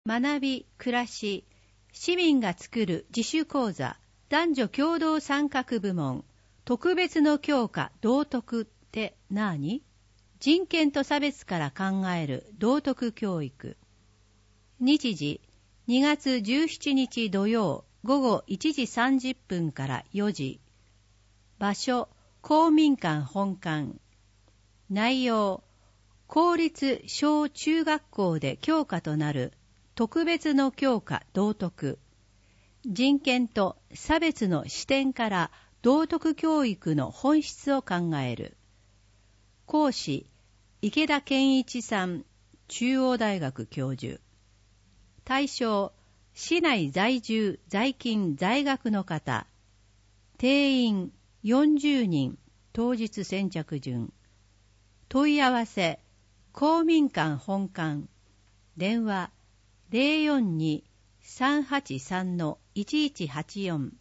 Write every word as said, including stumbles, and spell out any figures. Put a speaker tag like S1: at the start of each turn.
S1: 学び、暮らし、市民が作る自主講座、男女共同参画部門、特別の教科道徳って何？人権と差別から考える道徳教育。日時、にがつじゅうしちにち土曜午後いちじさんじゅっぷんからよじ。場所、公民館本館。内容、公立小中学校で教科となる特別の教科道徳。人権と差別の視点から道徳教育の本質を考える。講師、池田健一さん、中央大学教授。対象、市内在住在勤在学の方。定員よんじゅうにん、当日先着順。問い合わせ、公民館本館。電話 ゼロよんに さんはちさん いちいちはちよん